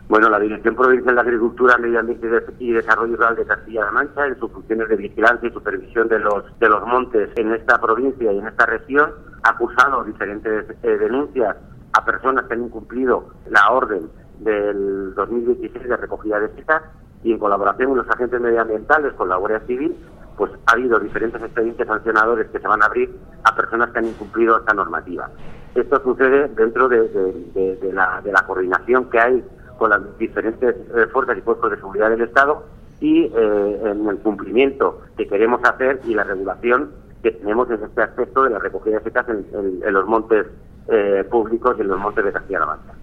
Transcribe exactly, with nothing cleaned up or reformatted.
Bueno, la Dirección Provincial de Agricultura, Medio Ambiente y Desarrollo Rural de Castilla-La Mancha, en sus funciones de vigilancia y supervisión de los de los montes en esta provincia y en esta región, ha acusado diferentes eh, denuncias a personas que han incumplido la orden del dos mil dieciséis de recogida de setas, y en colaboración con los agentes medioambientales, con la Guardia Civil, pues ha habido diferentes expedientes sancionadores que se van a abrir a personas que han incumplido esta normativa. Esto sucede dentro de, de, de, de, la, de la coordinación que hay con las diferentes eh, fuerzas y cuerpos de seguridad del Estado y eh, en el cumplimiento que queremos hacer y la regulación que tenemos en este aspecto de la recogida de setas en, en, en los montes eh, públicos y en los montes de Castilla-La Mancha.